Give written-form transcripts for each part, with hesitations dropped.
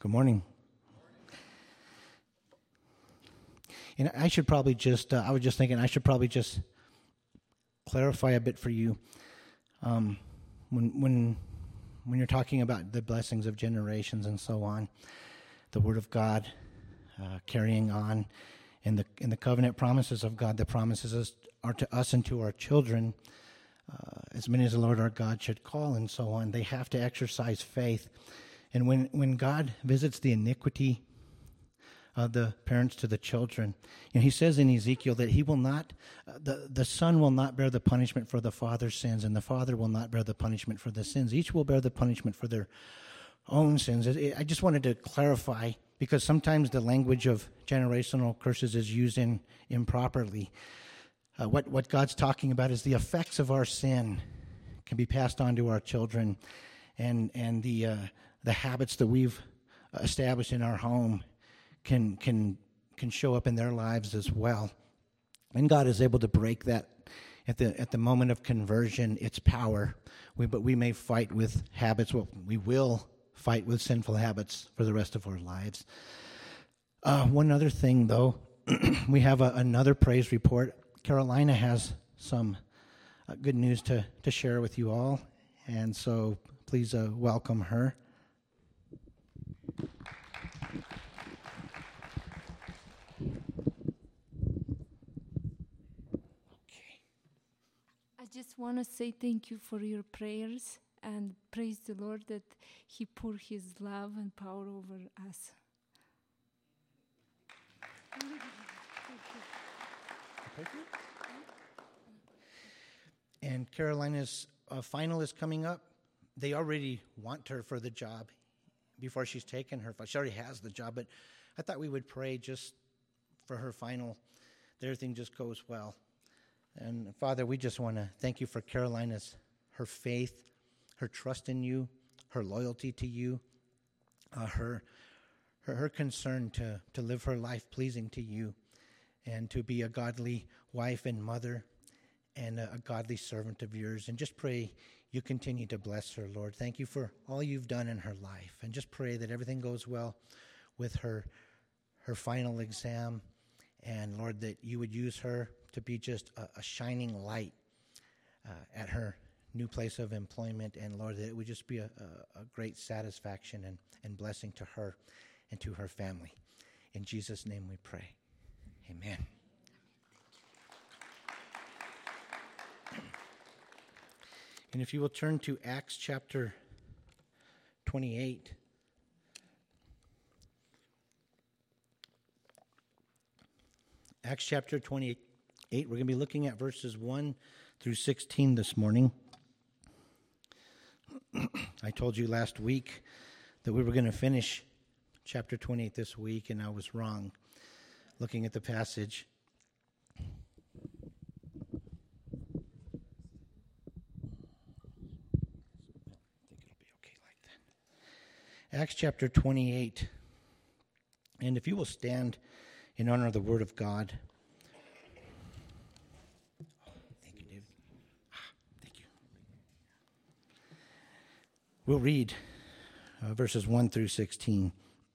Good morning. And I should probably just, I was just thinking, I should probably just clarify a bit for you. When you're talking about the blessings of generations and so on, the Word of God carrying on, and the covenant promises of God, the promises are to us and to our children, as many as the Lord our God should call and so on. They have to exercise faith. And when God visits the iniquity of the parents to the children, and he says in Ezekiel that he will not, the son will not bear the punishment for the father's sins, and the father will not bear the punishment for the sins. Each will bear the punishment for their own sins. I just wanted to clarify, because sometimes the language of generational curses is used improperly. What God's talking about is the effects of our sin can be passed on to our children, and the habits that we've established in our home can show up in their lives as well. And God is able to break that at the moment of conversion. It's power. But we may fight with habits. Well, we will fight with sinful habits for the rest of our lives. One other thing, though, we have another praise report. Carolina has some good news to share with you all, and so please welcome her. I just want to say thank you for your prayers and praise the Lord that He poured His love and power over us. And Carolina's final is coming up. They already want her for the job before she's taken her. She already has the job, but I thought we would pray just for her final, that everything just goes well. And Father, we just want to thank you for Carolina's, her faith, her trust in you, her loyalty to you, her concern to live her life pleasing to you, and to be a godly wife and mother and a godly servant of yours. And just pray you continue to bless her, Lord. Thank you for all you've done in her life. And just pray that everything goes well with her final exam. And Lord, that you would use her to be just a shining light at her new place of employment. And Lord, that it would just be a great satisfaction and blessing to her and to her family. In Jesus' name we pray. Amen. And if you will turn to Acts chapter 28. Acts chapter 28, we're going to be looking at verses 1 through 16 this morning. I told you last week that we were going to finish chapter 28 this week, and I was wrong looking at the passage. Acts chapter 28, and if you will stand in honor of the Word of God. Thank you, David. Thank you. We'll read verses 1 through 16.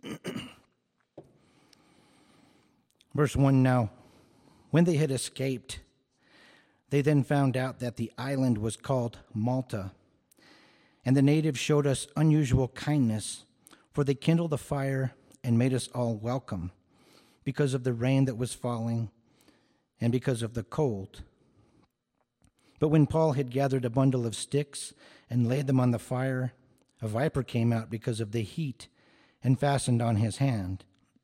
Verse 1, now, when they had escaped, they then found out that the island was called Malta, and the natives showed us unusual kindness, for they kindled a fire and made us all welcome, because of the rain that was falling and because of the cold. But when Paul had gathered a bundle of sticks and laid them on the fire, a viper came out because of the heat and fastened on his hand.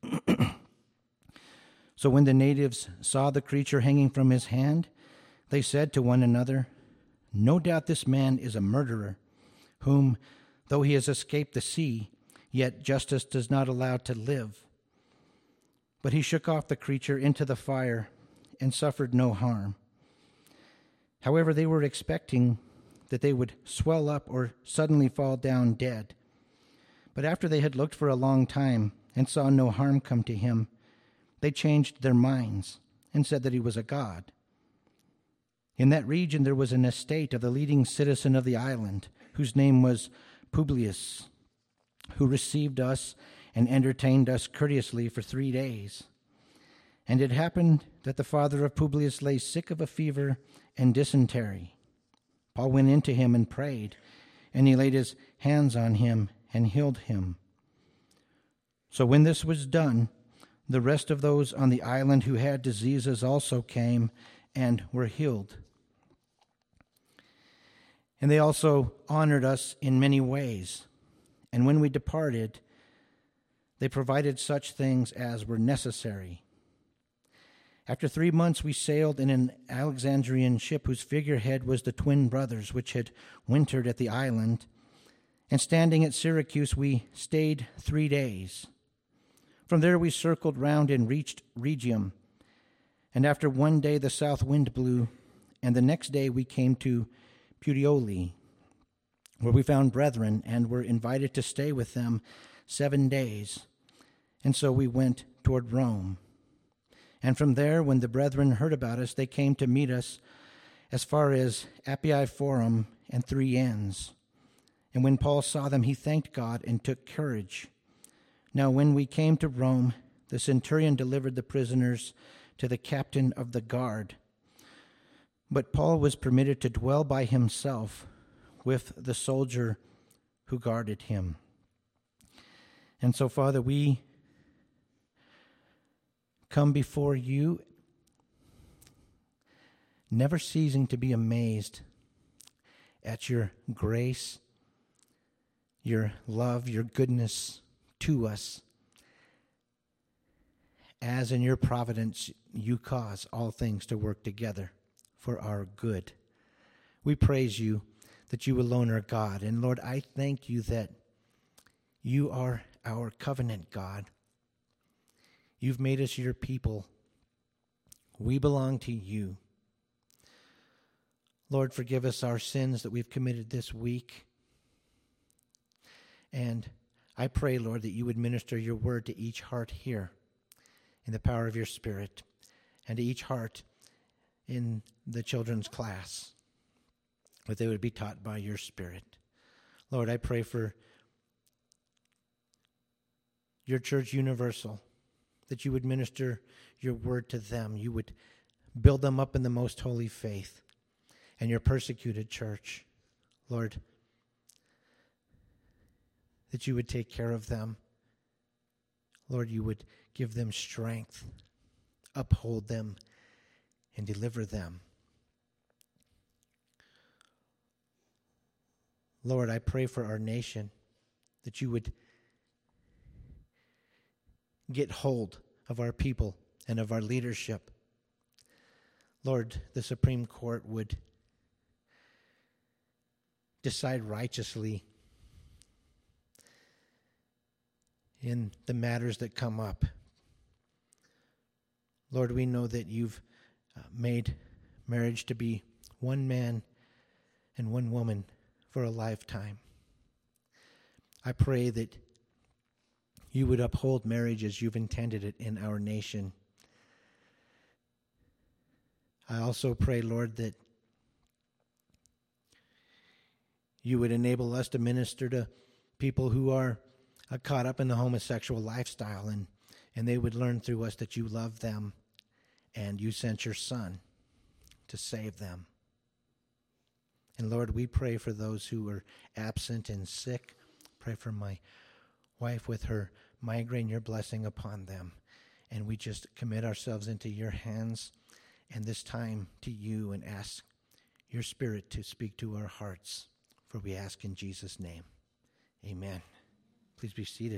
So when the natives saw the creature hanging from his hand, they said to one another, no doubt this man is a murderer, whom, though he has escaped the sea, yet justice does not allow to live. But he shook off the creature into the fire and suffered no harm. However, they were expecting that they would swell up or suddenly fall down dead. But after they had looked for a long time and saw no harm come to him, they changed their minds and said that he was a god. In that region there was an estate of the leading citizen of the island, whose name was Publius, who received us and entertained us courteously for 3 days. And it happened that the father of Publius lay sick of a fever and dysentery. Paul went in to him and prayed, and he laid his hands on him and healed him. So when this was done, the rest of those on the island who had diseases also came and were healed. And they also honored us in many ways. And when we departed, they provided such things as were necessary. After 3 months, we sailed in an Alexandrian ship whose figurehead was the twin brothers, which had wintered at the island. And standing at Syracuse, we stayed 3 days. From there we circled round and reached Rhegium. And after 1 day the south wind blew, and the next day we came to Puteoli, where we found brethren and were invited to stay with them 7 days. And so we went toward Rome. And from there, when the brethren heard about us, they came to meet us as far as Appii Forum and 3 Inns. And when Paul saw them, he thanked God and took courage. Now when we came to Rome, the centurion delivered the prisoners to the captain of the guard. But Paul was permitted to dwell by himself with the soldier who guarded him. And so, Father, we come before you, never ceasing to be amazed at your grace, your love, your goodness to us, as in your providence you cause all things to work together for our good. We praise you that you alone are God. And Lord, I thank you that you are our covenant God. You've made us your people. We belong to you. Lord, forgive us our sins that we've committed this week. And I pray, Lord, that you would minister your word to each heart here in the power of your Spirit, and to each heart in the children's class, that they would be taught by your Spirit. Lord, I pray for your church universal, that you would minister your word to them. You would build them up in the most holy faith, and your persecuted church, Lord, that you would take care of them. Lord, you would give them strength, uphold them, and deliver them. Lord, I pray for our nation, that you would get hold of our people and of our leadership. Lord, the Supreme Court would decide righteously in the matters that come up. Lord, we know that you've made marriage to be one man and one woman for a lifetime. I pray that you would uphold marriage as you've intended it in our nation. I also pray, Lord, that you would enable us to minister to people who are caught up in the homosexual lifestyle, and they would learn through us that you love them and you sent your Son to save them. And Lord, we pray for those who are absent and sick. Pray for my wife with her migraine, your blessing upon them. And we just commit ourselves into your hands and this time to you, and ask your Spirit to speak to our hearts. For we ask in Jesus' name. Amen. Please be seated.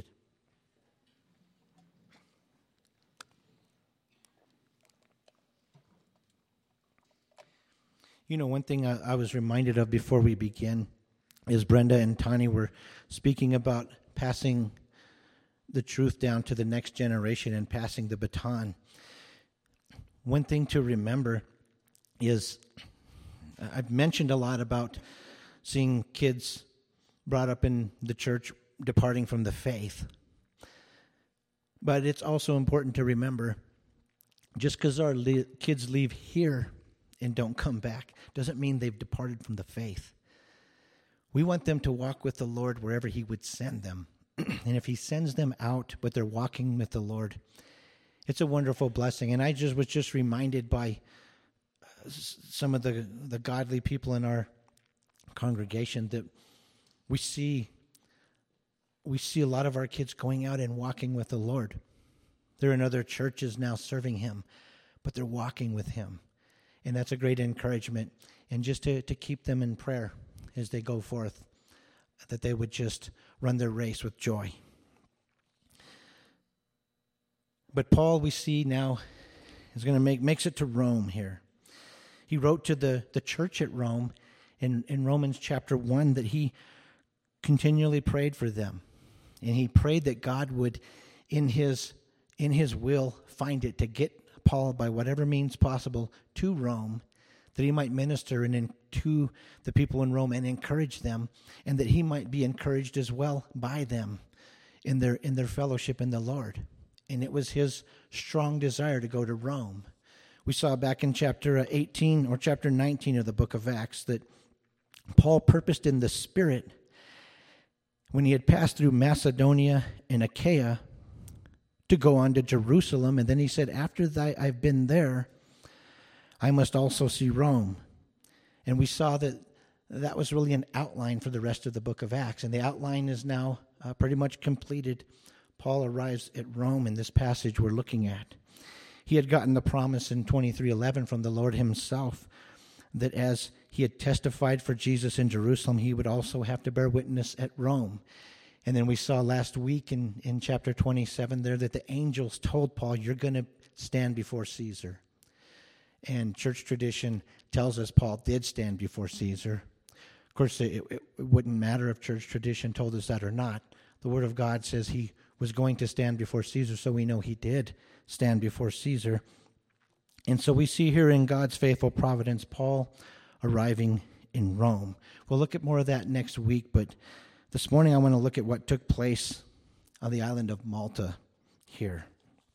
You know, one thing I was reminded of before we begin is Brenda and Tani were speaking about passing the truth down to the next generation and passing the baton. One thing to remember is, I've mentioned a lot about seeing kids brought up in the church departing from the faith. But it's also important to remember, just because our kids leave here and don't come back doesn't mean they've departed from the faith. We want them to walk with the Lord wherever he would send them. And if he sends them out, but they're walking with the Lord, it's a wonderful blessing. And I was just reminded by some of the godly people in our congregation that we see a lot of our kids going out and walking with the Lord. They're in other churches now serving him, but they're walking with him. And that's a great encouragement. And just to keep them in prayer as they go forth, that they would just run their race with joy. But Paul, we see now, is going to makes it to Rome here. He wrote to the church at Rome in Romans chapter 1 that he continually prayed for them. And he prayed that God would, in his will, find it to get Paul, by whatever means possible, to Rome, that he might minister to the people in Rome and encourage them, and that he might be encouraged as well by them in their fellowship in the Lord. And it was his strong desire to go to Rome. We saw back in chapter 18 or chapter 19 of the book of Acts that Paul purposed in the Spirit, when he had passed through Macedonia and Achaia, to go on to Jerusalem. And then he said, after I've been there, I must also see Rome. And we saw that was really an outline for the rest of the book of Acts. And the outline is now pretty much completed. Paul arrives at Rome in this passage we're looking at. He had gotten the promise in 23:11 from the Lord himself that as he had testified for Jesus in Jerusalem, he would also have to bear witness at Rome. And then we saw last week in chapter 27 there that the angels told Paul, you're going to stand before Caesar. And church tradition tells us Paul did stand before Caesar. Of course, it wouldn't matter if church tradition told us that or not. The Word of God says he was going to stand before Caesar, so we know he did stand before Caesar. And so we see here in God's faithful providence, Paul arriving in Rome. We'll look at more of that next week, but this morning I want to look at what took place on the island of Malta here.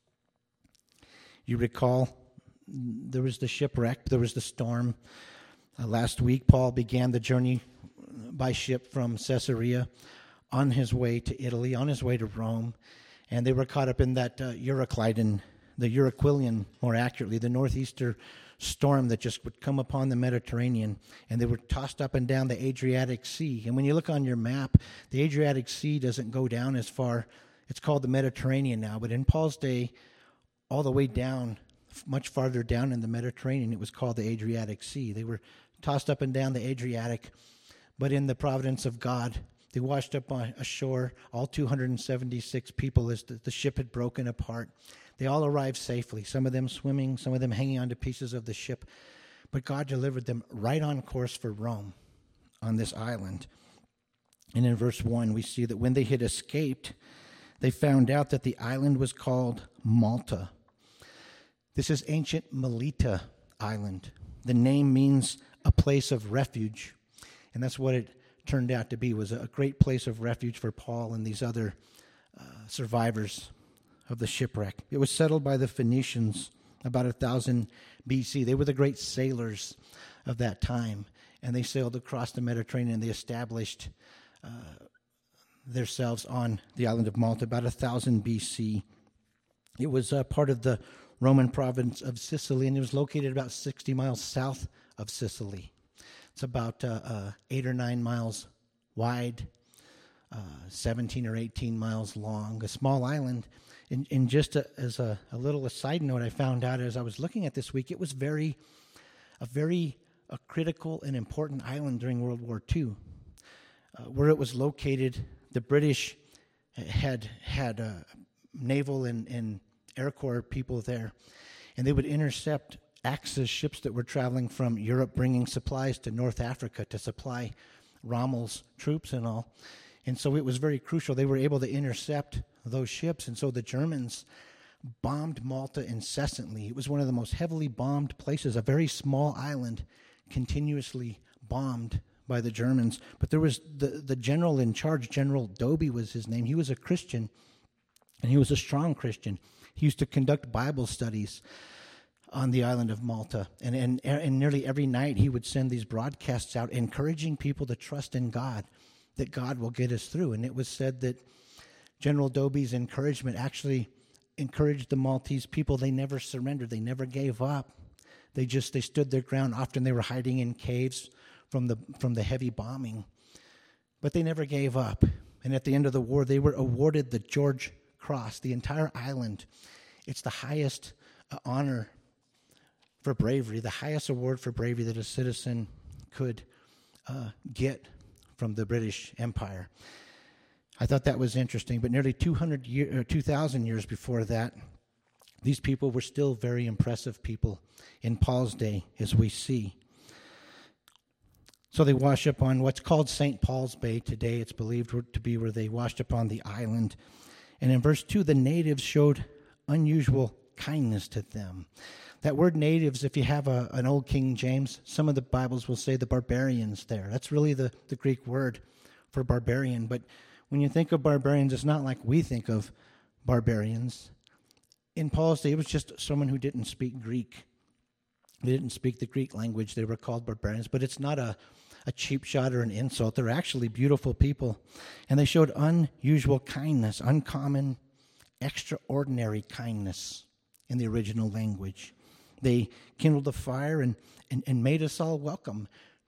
You recall there was the shipwreck, there was the storm. Last week Paul began the journey by ship from Caesarea on his way to Italy, on his way to Rome, and they were caught up in that Euroclydon, more accurately, the northeaster storm that just would come upon the Mediterranean, and they were tossed up and down the Adriatic Sea. And when you look on your map, the Adriatic Sea doesn't go down as far. It's called the Mediterranean now, but in Paul's day, all the way down, much farther down in the Mediterranean, it was called the Adriatic Sea. They were tossed up and down the Adriatic, but in the providence of God, they washed up on ashore, all 276 people as the ship had broken apart. They all arrived safely, some of them swimming, some of them hanging onto pieces of the ship. But God delivered them right on course for Rome on this island. And in verse 1, we see that when they had escaped, they found out that the island was called Malta. This is ancient Melita Island. The name means a place of refuge. And that's what it turned out to be, was a great place of refuge for Paul and these other survivors of the shipwreck. It was settled by the Phoenicians about 1000 BC. They were the great sailors of that time, and they sailed across the Mediterranean. They established themselves on the island of Malta about 1000 BC. It was part of the Roman province of Sicily, and it was located about 60 miles south of Sicily. It's about 8 or 9 miles wide, 17 or 18 miles long, a small island. And just as a little side note, I found out as I was looking at this week, it was a very critical and important island during World War II. Where it was located, the British had naval and Air Corps people there, and they would intercept Axis ships that were traveling from Europe bringing supplies to North Africa to supply Rommel's troops and all. And so it was very crucial. They were able to intercept those ships, and so the Germans bombed Malta incessantly. It was one of the most heavily bombed places, a very small island continuously bombed by the Germans. But there was the general in charge, General Doby was his name. He was a Christian, and he was a strong Christian. He used to conduct Bible studies on the island of Malta. And nearly every night he would send these broadcasts out encouraging people to trust in God, that God will get us through. And it was said that General Doby's encouragement actually encouraged the Maltese people. They never surrendered. They never gave up. They stood their ground. Often they were hiding in caves from the heavy bombing. But they never gave up. And at the end of the war, they were awarded the George Cross, the entire island. It's the highest honor for bravery, the highest award for bravery that a citizen could get from the British Empire. I thought that was interesting. But nearly 2,000 years before that, these people were still very impressive people in Paul's day, as we see. So they wash up on what's called St. Paul's Bay today. It's believed to be where they washed upon the island. And in verse 2, the natives showed unusual kindness to them. That word natives, if you have an old King James, some of the Bibles will say the barbarians there. That's really the Greek word for barbarian. But when you think of barbarians, it's not like we think of barbarians. In Paul's day, it was just someone who didn't speak Greek. They didn't speak the Greek language. They were called barbarians. But it's not a cheap shot or an insult. They're actually beautiful people. And they showed unusual kindness, uncommon, extraordinary kindness in the original language. They kindled a fire and made us all welcome.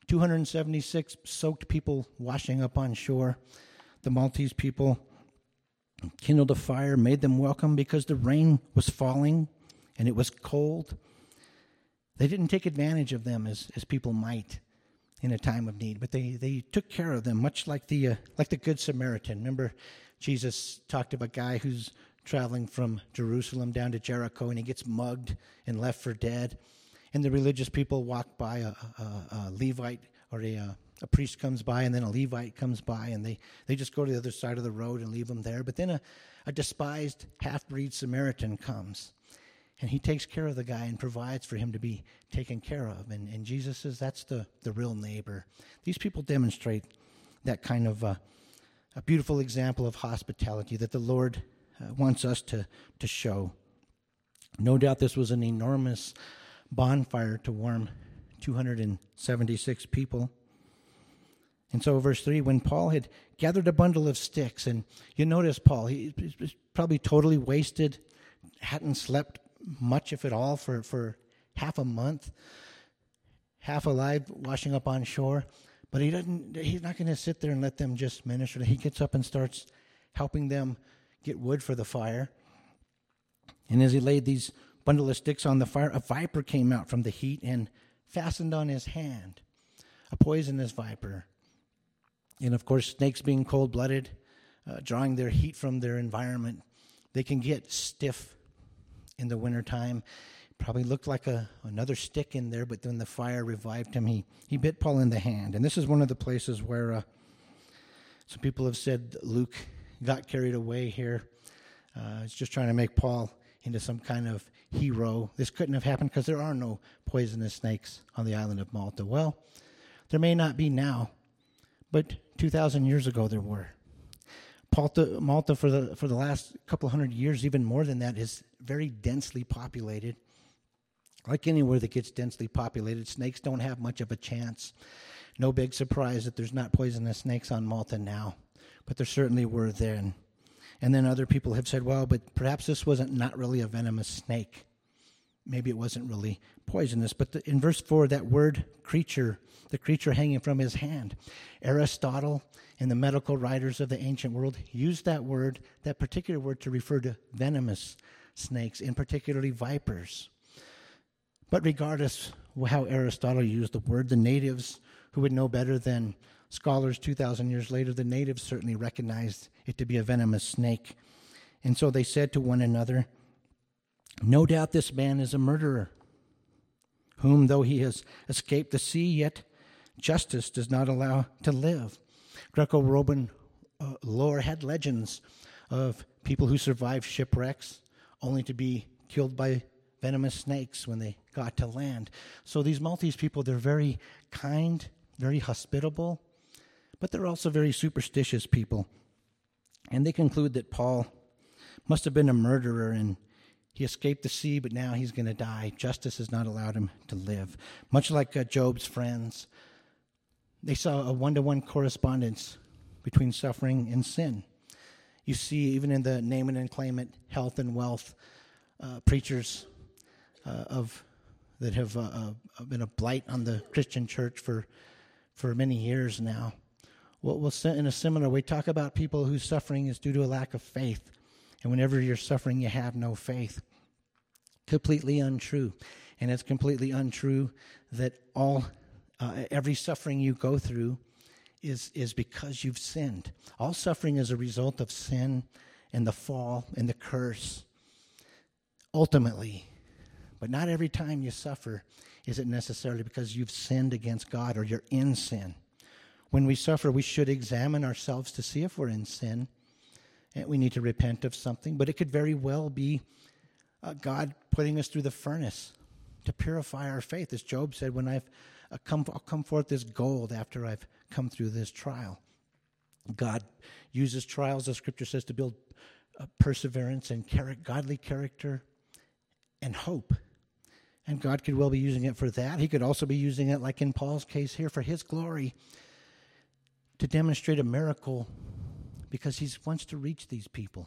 276 soaked people washing up on shore. The Maltese people kindled a fire, made them welcome because the rain was falling and it was cold. They didn't take advantage of them as people might in a time of need, but they took care of them, much like the Good Samaritan. Remember, Jesus talked of a guy who's traveling from Jerusalem down to Jericho, and he gets mugged and left for dead. And the religious people walk by, a Levite or a priest comes by, and then a Levite comes by, and they just go to the other side of the road and leave him there. But then a despised half-breed Samaritan comes, and he takes care of the guy and provides for him to be taken care of. And Jesus says that's the real neighbor. These people demonstrate that kind of a beautiful example of hospitality that the Lord wants us to show. No doubt this was an enormous bonfire to warm 276 people. And so verse 3, when Paul had gathered a bundle of sticks, and you notice Paul, he was probably totally wasted, hadn't slept much, if at all, for half a month, half alive, washing up on shore. But he's not going to sit there and let them just minister. He gets up and starts helping them get wood for the fire. And as he laid these bundle of sticks on the fire, a viper came out from the heat and fastened on his hand, a poisonous viper. And of course, snakes being cold-blooded, drawing their heat from their environment, they can get stiff in the wintertime. Probably looked like another stick in there, but then the fire revived him. He bit Paul in the hand. And this is one of the places where some people have said Luke got carried away here. He's just trying to make Paul into some kind of hero. This couldn't have happened because there are no poisonous snakes on the island of Malta. Well, there may not be now, but 2,000 years ago there were. Malta for the last couple hundred years, even more than that, is very densely populated. Like anywhere that gets densely populated, snakes don't have much of a chance. No big surprise that there's not poisonous snakes on Malta now, but there certainly were then. And then other people have said, well, but perhaps this wasn't not really a venomous snake. Maybe it wasn't really poisonous. But in verse 4, that word creature, the creature hanging from his hand, Aristotle and the medical writers of the ancient world used that particular word to refer to venomous snakes, and particularly vipers. But regardless of how Aristotle used the word, the natives, who would know better than scholars 2,000 years later, the natives certainly recognized it to be a venomous snake. And so they said to one another, "No doubt this man is a murderer, whom though he has escaped the sea, yet justice does not allow to live." Greco-Roman lore had legends of people who survived shipwrecks only to be killed by venomous snakes when they got to land. So these Maltese people, they're very kind, very hospitable, but they're also very superstitious people. And they conclude that Paul must have been a murderer and he escaped the sea, but now he's going to die. Justice has not allowed him to live. Much like Job's friends, they saw a one-to-one correspondence between suffering and sin. You see, even in the name it and claim it, health and wealth, preachers that have been a blight on the Christian church for many years now. We'll in a similar way talk about people whose suffering is due to a lack of faith. And whenever you're suffering, you have no faith. Completely untrue. And it's completely untrue that every suffering you go through is because you've sinned. All suffering is a result of sin and the fall and the curse, ultimately. But not every time you suffer is it necessarily because you've sinned against God or you're in sin. When we suffer, we should examine ourselves to see if we're in sin. And we need to repent of something. But it could very well be God putting us through the furnace to purify our faith. As Job said, when I'll come forth as gold after I've come through this trial. God uses trials, as Scripture says, to build perseverance and godly character and hope. And God could well be using it for that. He could also be using it, like in Paul's case here, for his glory, to demonstrate a miracle because he wants to reach these people.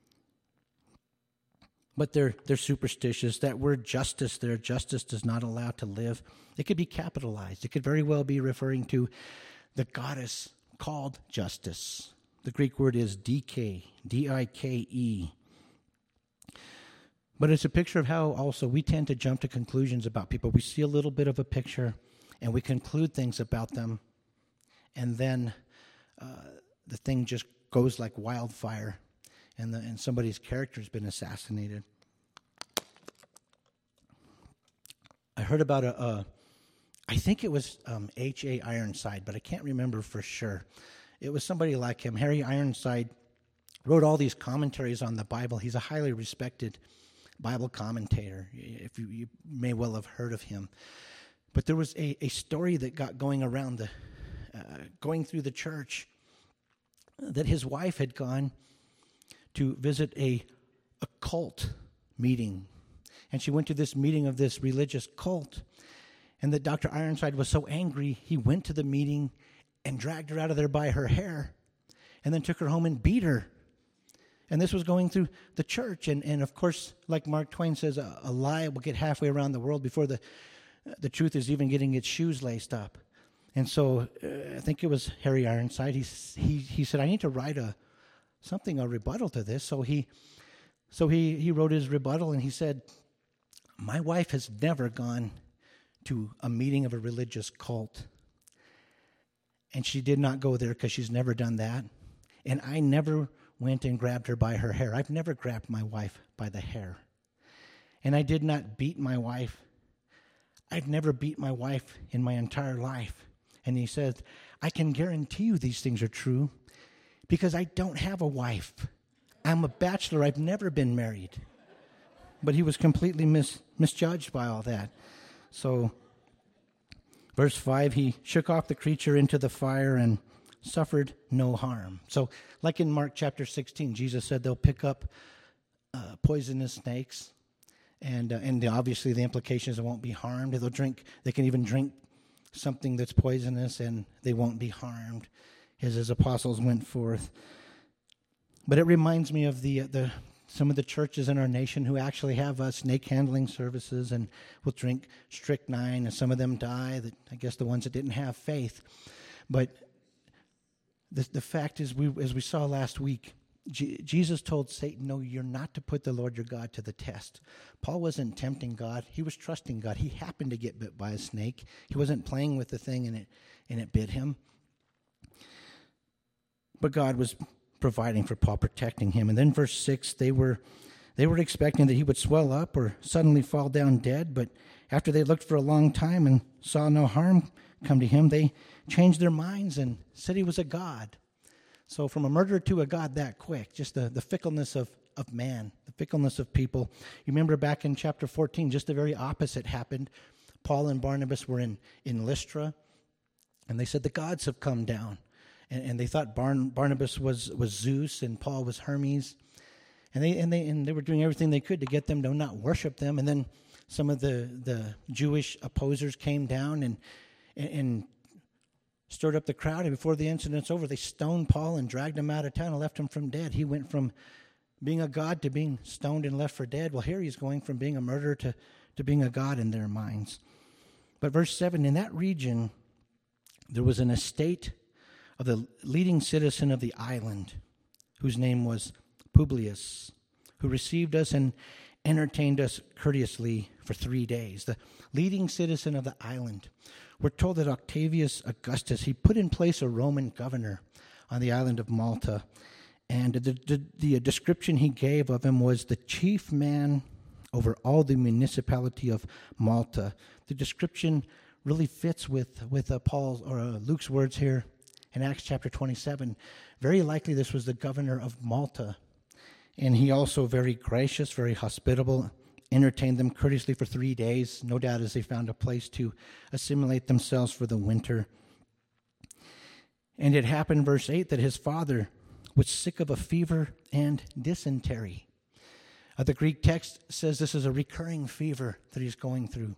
But they're superstitious. That word justice there, justice does not allow to live. It could be capitalized. It could very well be referring to the goddess called Justice. The Greek word is Dike, D-I-K-E. But it's a picture of how also we tend to jump to conclusions about people. We see a little bit of a picture and we conclude things about them, and then the thing just goes like wildfire, and somebody's character has been assassinated. I heard about I think it was H.A. Ironside, but I can't remember for sure. It was somebody like him. Harry Ironside wrote all these commentaries on the Bible. He's a highly respected Bible commentator. If you may well have heard of him. But there was a story that got going around going through the church, that his wife had gone to visit a cult meeting. And she went to this meeting of this religious cult. And that Dr. Ironside was so angry, he went to the meeting and dragged her out of there by her hair and then took her home and beat her. And this was going through the church. And of course, like Mark Twain says, a lie will get halfway around the world before the truth is even getting its shoes laced up. And so I think it was Harry Ironside. He said, I need to write a rebuttal to this. So he wrote his rebuttal, and he said, my wife has never gone to a meeting of a religious cult. And she did not go there because she's never done that. And I never went and grabbed her by her hair. I've never grabbed my wife by the hair. And I did not beat my wife. I've never beat my wife in my entire life. And he says, I can guarantee you these things are true because I don't have a wife. I'm a bachelor. I've never been married. But he was completely misjudged by all that. So, verse 5, he shook off the creature into the fire and suffered no harm. So, like in Mark chapter 16, Jesus said they'll pick up poisonous snakes, and obviously the implication is they won't be harmed. They can even drink something that's poisonous, and they won't be harmed, as his apostles went forth. But it reminds me of some of the churches in our nation who actually have snake handling services and will drink strychnine, and some of them die. I guess the ones that didn't have faith. But the fact is, as we saw last week, Jesus told Satan, no, you're not to put the Lord your God to the test. Paul wasn't tempting God. He was trusting God. He happened to get bit by a snake. He wasn't playing with the thing and it bit him. But God was providing for Paul, protecting him. And then verse 6, they were expecting that he would swell up or suddenly fall down dead. But after they looked for a long time and saw no harm come to him, they changed their minds and said he was a god. So from a murderer to a god that quick, just the fickleness of man, the fickleness of people. You remember back in chapter 14, just the very opposite happened. Paul and Barnabas were in Lystra, and they said the gods have come down. And they thought Barnabas was Zeus and Paul was Hermes. And they were doing everything they could to get them to not worship them. And then some of the Jewish opposers came down and stirred up the crowd, and before the incident's over, they stoned Paul and dragged him out of town and left him from dead. He went from being a god to being stoned and left for dead. Well, here he's going from being a murderer to being a god in their minds. But verse 7, in that region, there was an estate of the leading citizen of the island, whose name was Publius, who received us and entertained us courteously for 3 days. The leading citizen of the island. We're told that Octavius Augustus, he put in place a Roman governor on the island of Malta. And the description he gave of him was the chief man over all the municipality of Malta. The description really fits with Paul's or Luke's words here in Acts chapter 27. Very likely this was the governor of Malta. And he also very gracious, very hospitable, entertained them courteously for 3 days, no doubt as they found a place to assimilate themselves for the winter. And it happened, verse 8, that his father was sick of a fever and dysentery. The Greek text says this is a recurring fever that he's going through.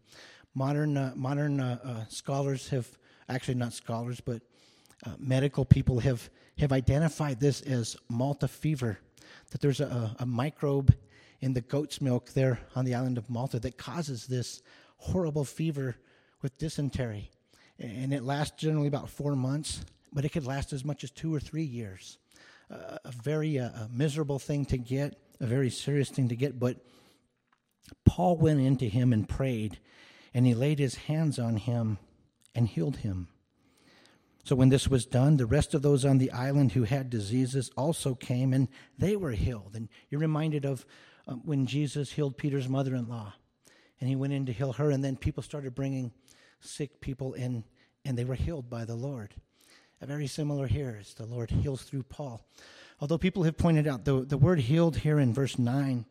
Modern scholars have, actually not scholars, but medical people have identified this as Malta fever, that there's a microbe in the goat's milk there on the island of Malta that causes this horrible fever with dysentery. And it lasts generally about 4 months, but it could last as much as 2 or 3 years. A very miserable thing to get, a very serious thing to get. But Paul went into him and prayed, and he laid his hands on him and healed him. So when this was done, the rest of those on the island who had diseases also came, and they were healed. And you're reminded of when Jesus healed Peter's mother-in-law, and he went in to heal her, and then people started bringing sick people in, and they were healed by the Lord. Very similar here as the Lord heals through Paul. Although people have pointed out the word healed here in verse 9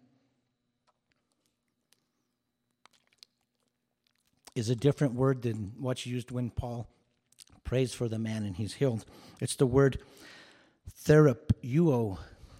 is a different word than what's used when Paul prays for the man and he's healed. It's the word therapeuo.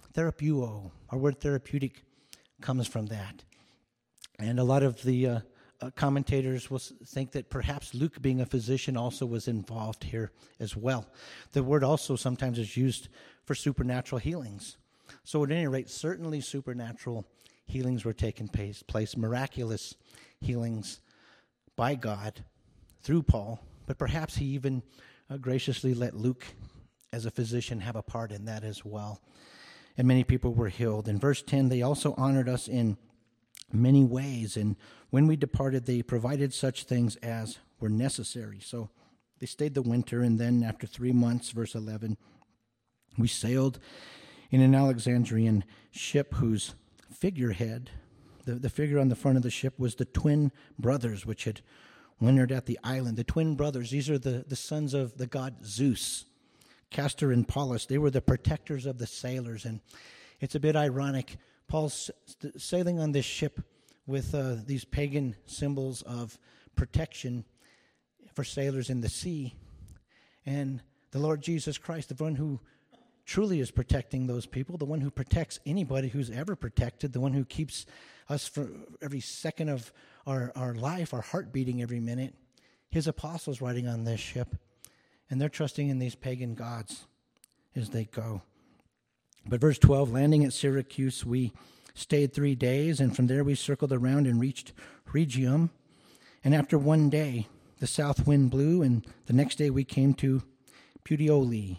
Our word therapeutic comes from that. And a lot of the commentators will think that perhaps Luke, being a physician, also was involved here as well. The word also sometimes is used for supernatural healings. So at any rate, certainly supernatural healings were taking place, miraculous healings by God through Paul, but perhaps he even graciously let Luke, as a physician, have a part in that as well. And many people were healed. In verse 10, they also honored us in many ways, and when we departed, they provided such things as were necessary. So they stayed the winter, and then after 3 months, verse 11, we sailed in an Alexandrian ship whose figurehead, the figure on the front of the ship, was the twin brothers which had wintered at the island. The twin brothers, these are the sons of the god Zeus, Castor and Pollux. They were the protectors of the sailors, and it's a bit ironic. Paul's sailing on this ship with these pagan symbols of protection for sailors in the sea. And the Lord Jesus Christ, the one who truly is protecting those people, the one who protects anybody who's ever protected, the one who keeps us for every second of our life, our heart beating every minute, his apostles riding on this ship. And they're trusting in these pagan gods as they go. But verse 12, landing at Syracuse, we stayed 3 days, and from there we circled around and reached Rhegium. And after 1 day, the south wind blew, and the next day we came to Puteoli.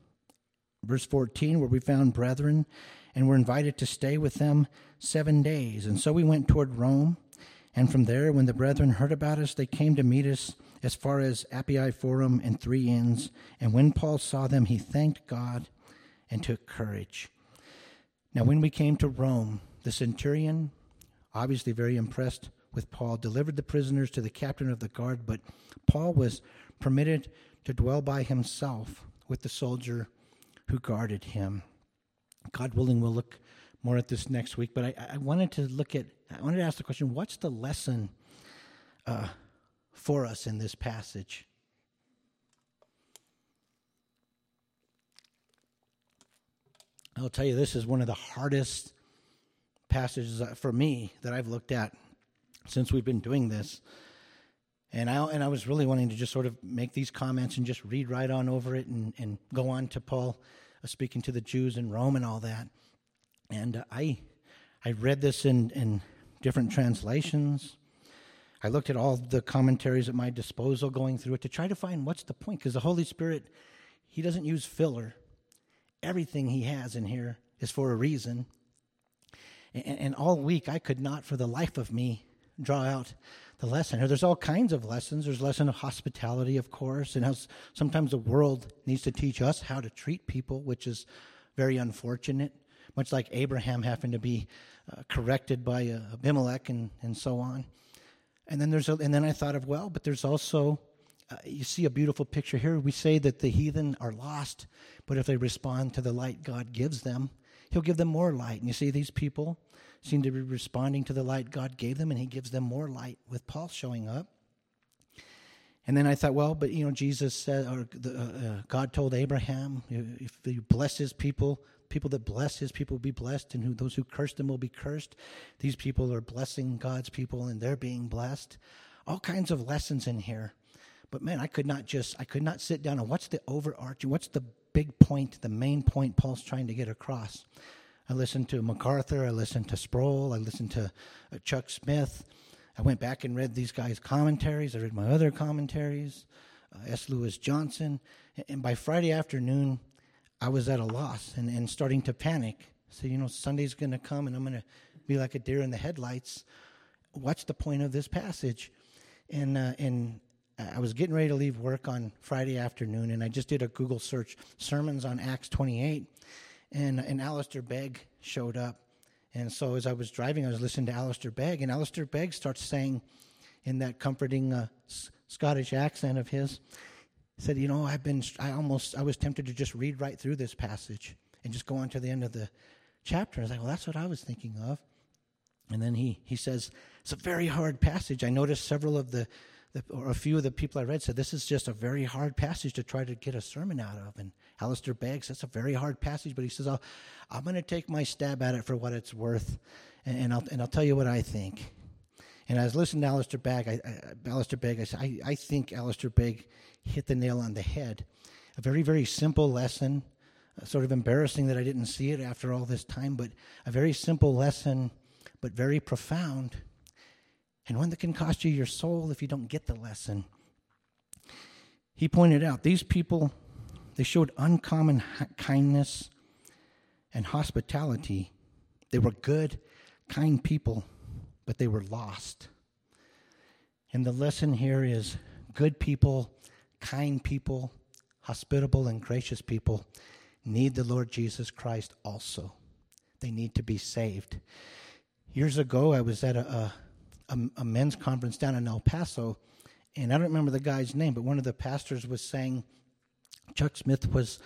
Verse 14, where we found brethren, and were invited to stay with them 7 days. And so we went toward Rome, and from there, when the brethren heard about us, they came to meet us as far as Appii Forum and 3 Inns. And when Paul saw them, he thanked God and took courage. Now, when we came to Rome, the centurion, obviously very impressed with Paul, delivered the prisoners to the captain of the guard, but Paul was permitted to dwell by himself with the soldier who guarded him. God willing, we'll look more at this next week, but I wanted to ask the question, what's the lesson for us in this passage? I'll tell you, this is one of the hardest passages for me that I've looked at since we've been doing this. And I was really wanting to just sort of make these comments and just read right on over it and go on to Paul speaking to the Jews in Rome and all that. And I read this in different translations. I looked at all the commentaries at my disposal going through it to try to find what's the point, because the Holy Spirit, he doesn't use filler. Everything he has in here is for a reason. And all week I could not for the life of me draw out the lesson. There's all kinds of lessons. There's a lesson of hospitality, of course, and how sometimes the world needs to teach us how to treat people, which is very unfortunate, much like Abraham having to be corrected by Abimelech and so on. And then I thought of, well, but there's also, you see a beautiful picture here. We say that the heathen are lost, but if they respond to the light God gives them, he'll give them more light. And you see these people seem to be responding to the light God gave them, and he gives them more light with Paul showing up. And then I thought, well, but Jesus said, or God told Abraham, if he bless his people that bless his people will be blessed, and those who curse them will be cursed. These people are blessing God's people, and they're being blessed. All kinds of lessons in here. But man, I could not sit down and what's the overarching, what's the big point, the main point Paul's trying to get across. I listened to MacArthur, I listened to Sproul, I listened to Chuck Smith. I went back and read these guys' commentaries. I read my other commentaries, S. Lewis Johnson. And by Friday afternoon, I was at a loss and starting to panic. So, Sunday's going to come and I'm going to be like a deer in the headlights. What's the point of this passage? And I was getting ready to leave work on Friday afternoon, and I just did a Google search, sermons on Acts 28, and Alistair Begg showed up. And so as I was driving, I was listening to Alistair Begg, and Alistair Begg starts saying in that comforting Scottish accent of his, said, I was tempted to just read right through this passage and just go on to the end of the chapter. I was like, well, that's what I was thinking of. And then he says, it's a very hard passage. I noticed several of or a few of the people I read said, this is just a very hard passage to try to get a sermon out of. And Alistair Begg says, it's a very hard passage, but he says, I'm going to take my stab at it for what it's worth, and I'll tell you what I think. And I was listening to Alistair Begg. I said, I think Alistair Begg hit the nail on the head. A very, very simple lesson, sort of embarrassing that I didn't see it after all this time, but a very simple lesson, but very profound, and one that can cost you your soul if you don't get the lesson. He pointed out, these people, they showed uncommon kindness and hospitality. They were good, kind people, but they were lost. And the lesson here is good people, kind people, hospitable and gracious people need the Lord Jesus Christ also. They need to be saved. Years ago, I was at a men's conference down in El Paso, and I don't remember the guy's name, but one of the pastors was saying, Chuck Smith was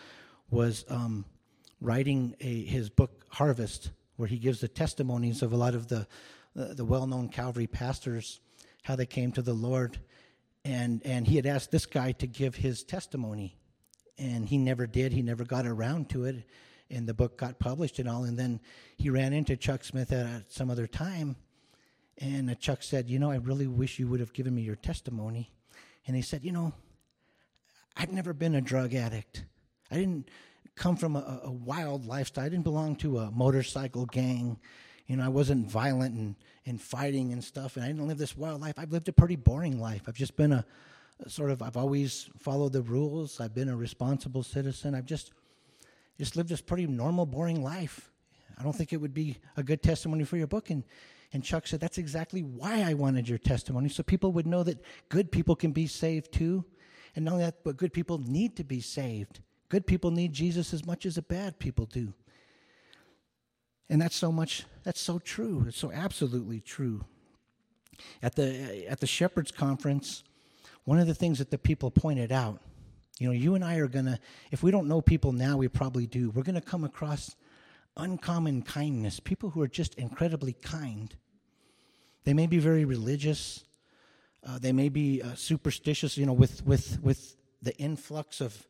writing his book Harvest, where he gives the testimonies of a lot of the well-known Calvary pastors, how they came to the Lord, and he had asked this guy to give his testimony, and he never did. He never got around to it, and the book got published and all, and then he ran into Chuck Smith at some other time. And Chuck said, I really wish you would have given me your testimony. And he said, I've never been a drug addict. I didn't come from a wild lifestyle. I didn't belong to a motorcycle gang. I wasn't violent and fighting and stuff. And I didn't live this wild life. I've lived a pretty boring life. I've just been I've always followed the rules. I've been a responsible citizen. I've just lived this pretty normal, boring life. I don't think it would be a good testimony for your book. And Chuck said, that's exactly why I wanted your testimony, so people would know that good people can be saved too. And not only that, but good people need to be saved. Good people need Jesus as much as the bad people do. And that's so true. It's so absolutely true. At the Shepherds Conference, one of the things that the people pointed out, you and I are going to, if we don't know people now, we probably do. We're going to come across uncommon kindness, people who are just incredibly kind. They may be very religious. They may be superstitious, with the influx of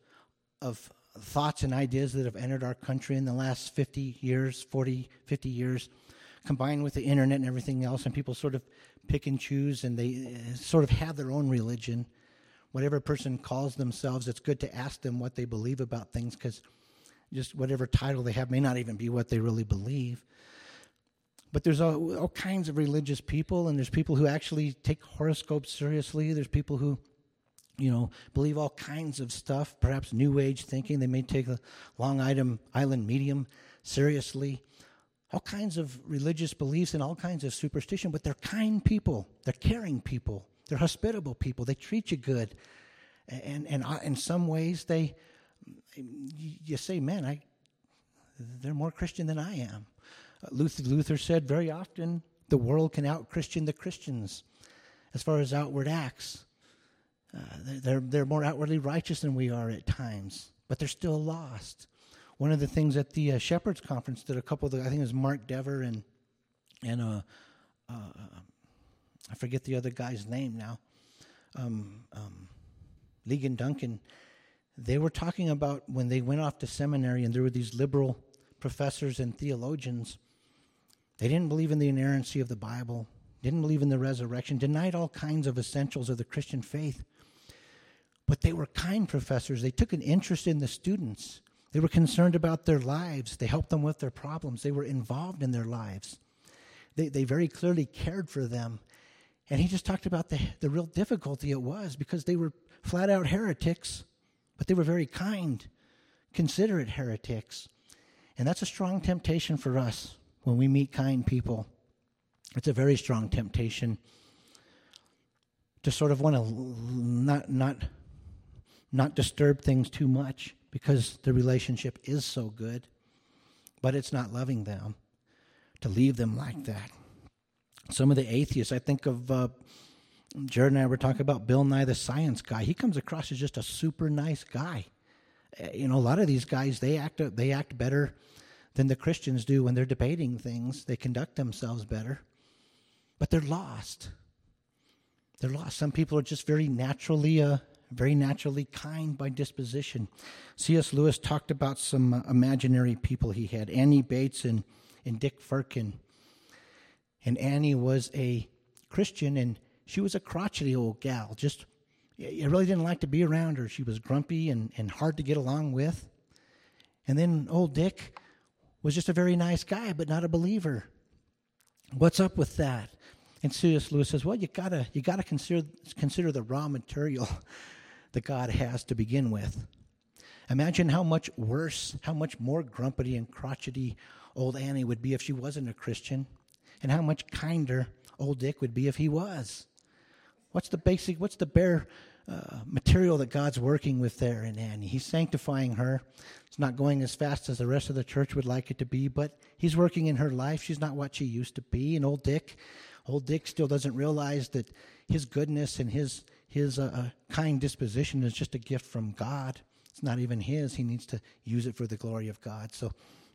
thoughts and ideas that have entered our country in the last 50 years. combined with the internet and everything else, and people sort of pick and choose, and they sort of have their own religion. Whatever person calls themselves, it's good to ask them what they believe about things, because just whatever title they have may not even be what they really believe. But there's all kinds of religious people, and there's people who actually take horoscopes seriously. There's people who, believe all kinds of stuff, perhaps New Age thinking. They may take the Long Island Medium seriously. All kinds of religious beliefs and all kinds of superstition, but they're kind people. They're caring people. They're hospitable people. They treat you good. And in some ways, you say, man, they're more Christian than I am. Luther said very often, the world can out-Christian the Christians as far as outward acts. They're more outwardly righteous than we are at times, but they're still lost. One of the things at the Shepherds Conference that I think it was Mark Dever and I forget the other guy's name now, Ligon Duncan, they were talking about when they went off to seminary and there were these liberal professors and theologians. They didn't believe in the inerrancy of the Bible, didn't believe in the resurrection, denied all kinds of essentials of the Christian faith. But they were kind professors. They took an interest in the students. They were concerned about their lives. They helped them with their problems. They were involved in their lives. They very clearly cared for them. And he just talked about the real difficulty it was, because they were flat-out heretics, but they were very kind, considerate heretics. And that's a strong temptation for us when we meet kind people. It's a very strong temptation to sort of want to not disturb things too much because the relationship is so good, but it's not loving them to leave them like that. Some of the atheists, I think of Jared and I were talking about Bill Nye the Science Guy. He comes across as just a super nice guy. A lot of these guys, they act better than the Christians do when they're debating things. They conduct themselves better, but they're lost. They're lost. Some people are just very naturally kind by disposition. C.S. Lewis talked about some imaginary people he had, Annie Bates and Dick Firkin. And Annie was a Christian, and she was a crotchety old gal. Just, I really didn't like to be around her. She was grumpy and hard to get along with. And then old Dick was just a very nice guy, but not a believer. What's up with that? And C.S. Lewis says, well, you gotta consider the raw material that God has to begin with. Imagine how much worse, how much more grumpy and crotchety old Annie would be if she wasn't a Christian, and how much kinder old Dick would be if he was. What's the bare material that God's working with there in Annie? He's sanctifying her. It's not going as fast as the rest of the church would like it to be, but he's working in her life. She's not what she used to be. And old Dick still doesn't realize that his goodness and his kind disposition is just a gift from God. It's not even his. He needs to use it for the glory of God. So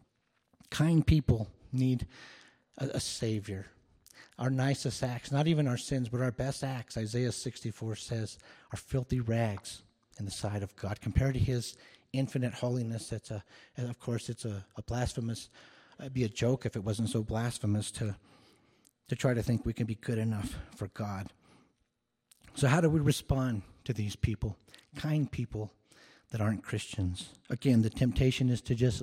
kind people need a Savior. Our nicest acts, not even our sins, but our best acts, Isaiah 64 says, are filthy rags in the sight of God. Compared to his infinite holiness, and of course it's a blasphemous, it'd be a joke if it wasn't so blasphemous to try to think we can be good enough for God. So how do we respond to these people, kind people that aren't Christians? Again, the temptation is to just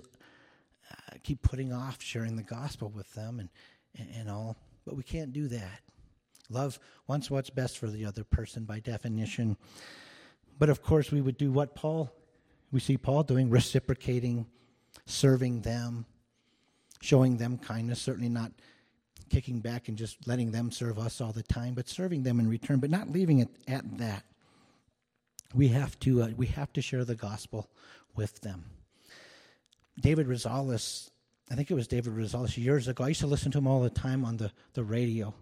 keep putting off sharing the gospel with them and all, but we can't do that. Love wants what's best for the other person by definition. But of course we would do what we see Paul doing, reciprocating, serving them, showing them kindness, certainly not kicking back and just letting them serve us all the time, but serving them in return, but not leaving it at that. We have to share the gospel with them. David Rosales, I think it was David Rosales years ago. I used to listen to him all the time on the radio.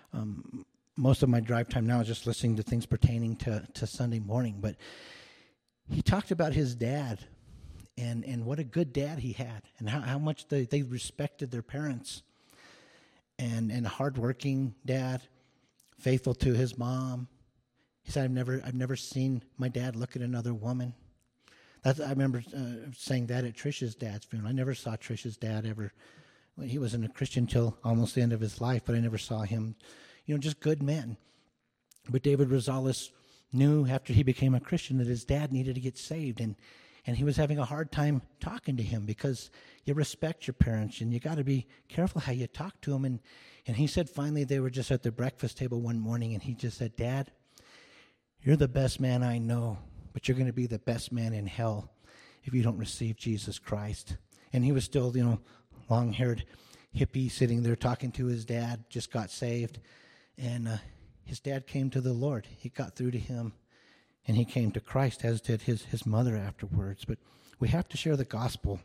Most of my drive time now is just listening to things pertaining to Sunday morning. But he talked about his dad and what a good dad he had and how much they respected their parents. And a hardworking dad, faithful to his mom. He said, I've never seen my dad look at another woman. I remember saying that at Trish's dad's funeral. I never saw Trish's dad ever Well, he wasn't a Christian till almost the end of his life, but I never saw him, just good men. But David Rosales knew after he became a Christian that his dad needed to get saved, and he was having a hard time talking to him because you respect your parents and you got to be careful how you talk to them. And he said finally they were just at the breakfast table one morning, and he just said, "Dad, you're the best man I know, but you're going to be the best man in hell if you don't receive Jesus Christ." And he was still, long-haired hippie sitting there talking to his dad, just got saved. And his dad came to the Lord. He got through to him, and he came to Christ, as did his mother afterwards. But we have to share the gospel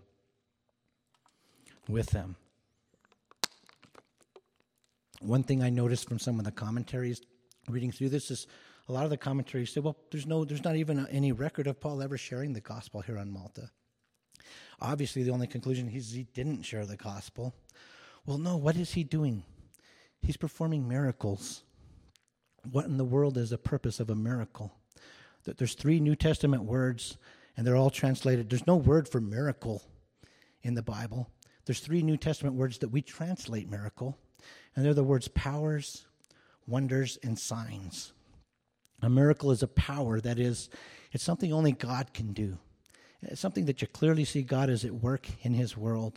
with them. One thing I noticed from some of the commentaries reading through this is a lot of the commentaries say, well, there's not even any record of Paul ever sharing the gospel here on Malta. Obviously, the only conclusion is he didn't share the gospel. Well, no, what is he doing? He's performing miracles. What in the world is the purpose of a miracle? There's 3 New Testament words, and they're all translated. There's no word for miracle in the Bible. There's 3 New Testament words that we translate miracle, and they're the words powers, wonders, and signs. A miracle is a power, that is, it's something only God can do. It's something that you clearly see God is at work in his world.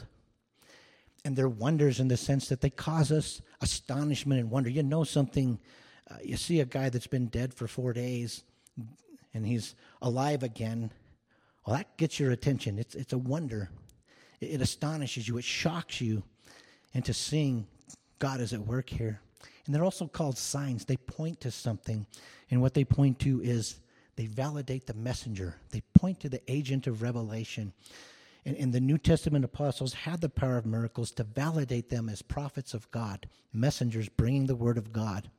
And they're wonders in the sense that they cause us astonishment and wonder. Something, you see a guy that's been dead for 4 days, and he's alive again. Well, that gets your attention. It's a wonder. It astonishes you. It shocks you into seeing God is at work here. And they're also called signs. They point to something. And what they point to is they validate the messenger. They point to the agent of revelation. And the New Testament apostles had the power of miracles to validate them as prophets of God, messengers bringing the word of God.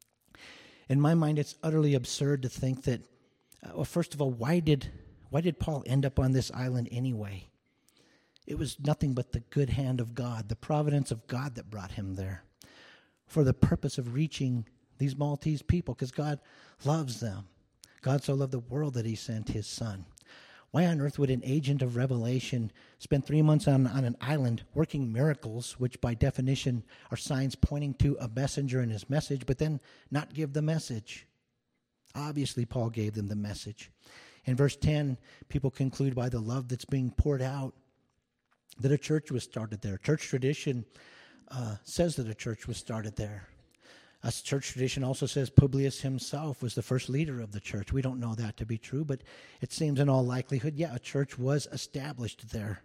In my mind, it's utterly absurd to think that, first of all, why did Paul end up on this island anyway? It was nothing but the good hand of God, the providence of God that brought him there for the purpose of reaching these Maltese people, because God loves them. God so loved the world that he sent his son. Why on earth would an agent of revelation spend 3 months on an island working miracles, which by definition are signs pointing to a messenger and his message, but then not give the message? Obviously, Paul gave them the message. In verse 10, people conclude by the love that's being poured out that a church was started there. Church tradition says that a church was started there. A church tradition also says Publius himself was the first leader of the church. We don't know that to be true, but it seems in all likelihood, a church was established there.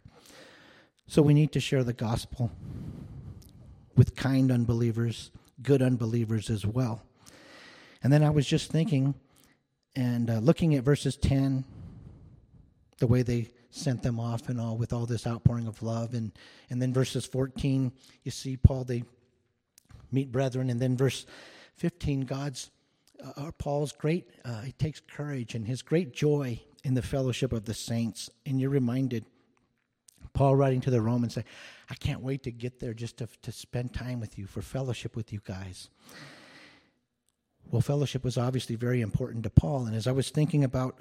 So we need to share the gospel with kind unbelievers, good unbelievers as well. And then I was just thinking and looking at verses 10, the way they sent them off and all with all this outpouring of love. And then verses 14, you see Paul, they meet brethren. And then verse 15, Paul's great, he takes courage and his great joy in the fellowship of the saints. And you're reminded, Paul writing to the Romans, say, I can't wait to get there just to spend time with you, for fellowship with you guys. Well, fellowship was obviously very important to Paul. And as I was thinking about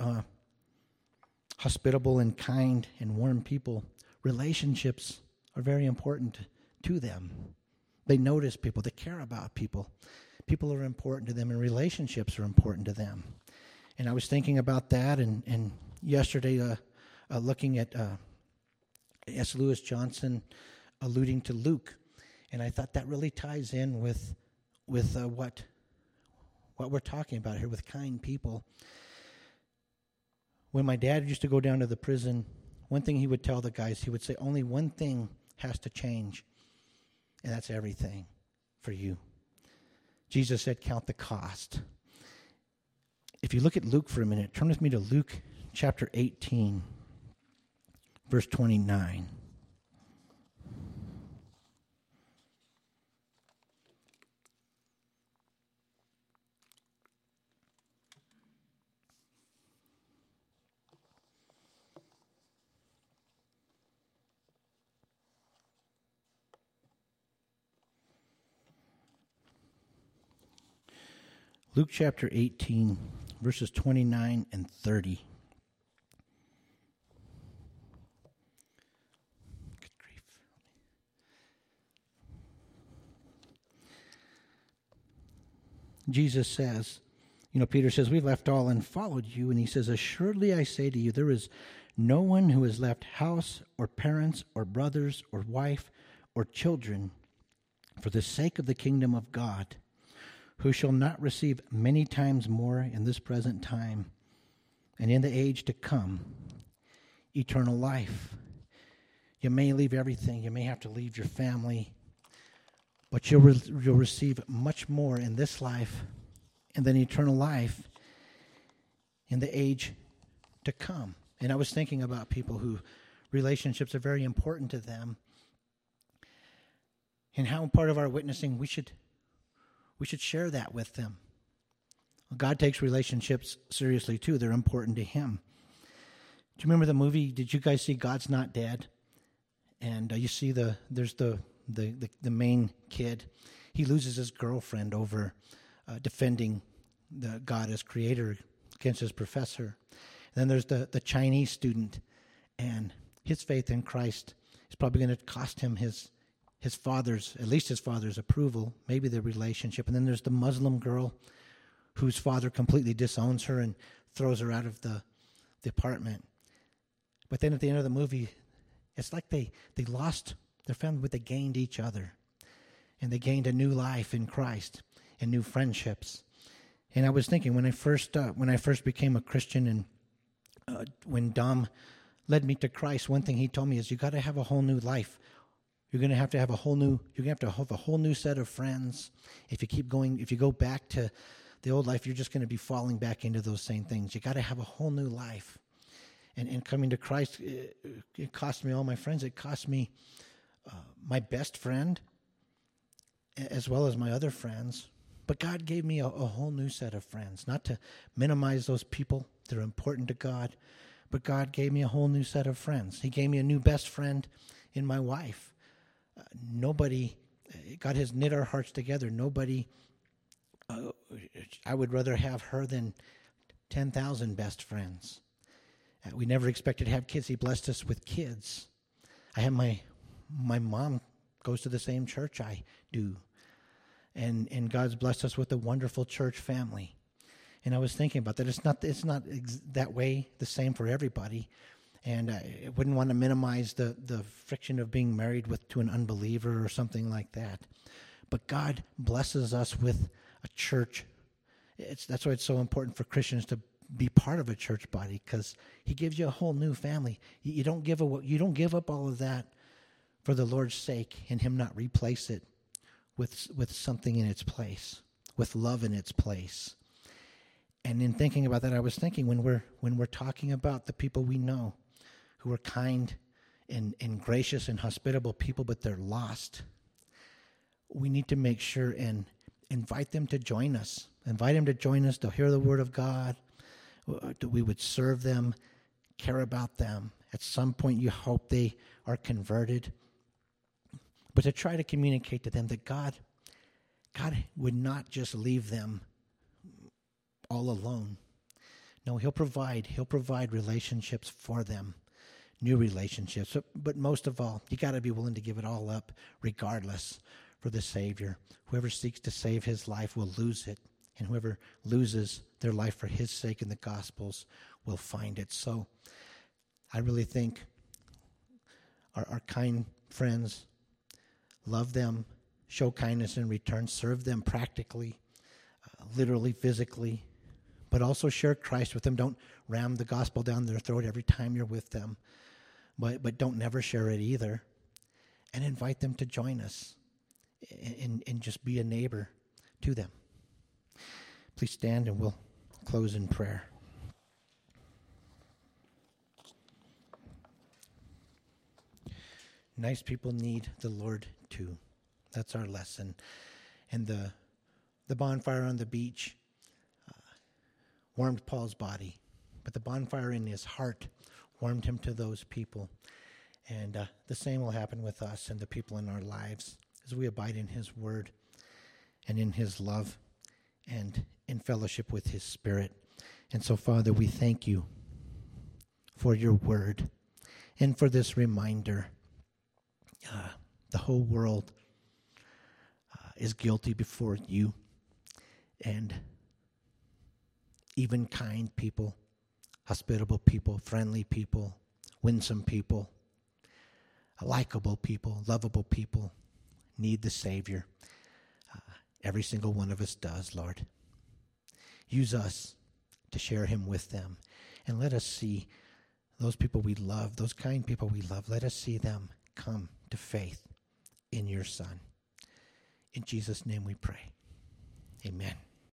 hospitable and kind and warm people, relationships are very important to them. They notice people. They care about people. People are important to them, and relationships are important to them. And I was thinking about that, and yesterday looking at S. Lewis Johnson alluding to Luke, and I thought that really ties in with what we're talking about here with kind people. When my dad used to go down to the prison, one thing he would tell the guys, he would say, only one thing has to change, and that's everything for you. Jesus said, count the cost. If you look at Luke for a minute, turn with me to Luke chapter 18, verse 29. Luke chapter 18, verses 29 and 30. Good grief. Jesus says, Peter says, "We've left all and followed you." And he says, "Assuredly I say to you, there is no one who has left house or parents or brothers or wife or children for the sake of the kingdom of God, who shall not receive many times more in this present time and in the age to come eternal life." You may leave everything. You may have to leave your family, but you'll receive much more in this life and then eternal life in the age to come. And I was thinking about people who relationships are very important to them, and how part of our witnessing we should share that with them. God takes relationships seriously too. They're important to him. Do you remember the movie? Did you guys see God's Not Dead? And you see there's the main kid. He loses his girlfriend over defending the God as creator against his professor. And then there's the Chinese student, and his faith in Christ is probably going to cost him his father's, at least his father's approval, maybe their relationship. And then there's the Muslim girl whose father completely disowns her and throws her out of the apartment. But then at the end of the movie, it's like they lost their family, but they gained each other. And they gained a new life in Christ and new friendships. And I was thinking when I first became a Christian, and when Dom led me to Christ, one thing he told me is you got to have a whole new life. You're going to have a whole new set of friends. If you go back to the old life, you're just going to be falling back into those same things. You got to have a whole new life. And coming to Christ, it cost me all my friends. It cost me my best friend, as well as my other friends. But God gave me a whole new set of friends. Not to minimize those people. They're important to God. But God gave me a whole new set of friends. He gave me a new best friend in my wife. God has knit our hearts together. I would rather have her than 10,000 best friends. We never expected to have kids. He blessed us with kids. I have my mom goes to the same church I do. And God's blessed us with a wonderful church family. And I was thinking about that. It's not that way the same for everybody. And I wouldn't want to minimize the friction of being married to an unbeliever or something like that. But God blesses us with a church. That's why it's so important for Christians to be part of a church body, because he gives you a whole new family. You don't give up all of that for the Lord's sake and him not replace it with something in its place, with love in its place. And in thinking about that, I was thinking when we're talking about the people we know who are kind and gracious and hospitable people, but they're lost, we need to make sure and invite them to join us. Invite them to join us to hear the word of God. That we would serve them, care about them. At some point, you hope they are converted. But to try to communicate to them that God would not just leave them all alone. No, he'll provide relationships for them, new relationships. But most of all, you got to be willing to give it all up regardless for the Savior. Whoever seeks to save his life will lose it. And whoever loses their life for his sake in the Gospels will find it. So I really think our kind friends, love them, show kindness in return, serve them practically, literally, physically, but also share Christ with them. Don't ram the gospel down their throat every time you're with them, but don't never share it either. And invite them to join us and just be a neighbor to them. Please stand and we'll close in prayer. Nice people need the Lord too. That's our lesson. And the bonfire on the beach warmed Paul's body, but the bonfire in his heart warmed him to those people. And the same will happen with us and the people in our lives as we abide in his word and in his love and in fellowship with his Spirit. And so, Father, we thank you for your word and for this reminder. The whole world is guilty before you. And even kind people, hospitable people, friendly people, winsome people, likable people, lovable people need the Savior. Every single one of us does, Lord. Use us to share him with them. And let us see those people we love, those kind people we love, let us see them come to faith in your Son. In Jesus' name we pray. Amen.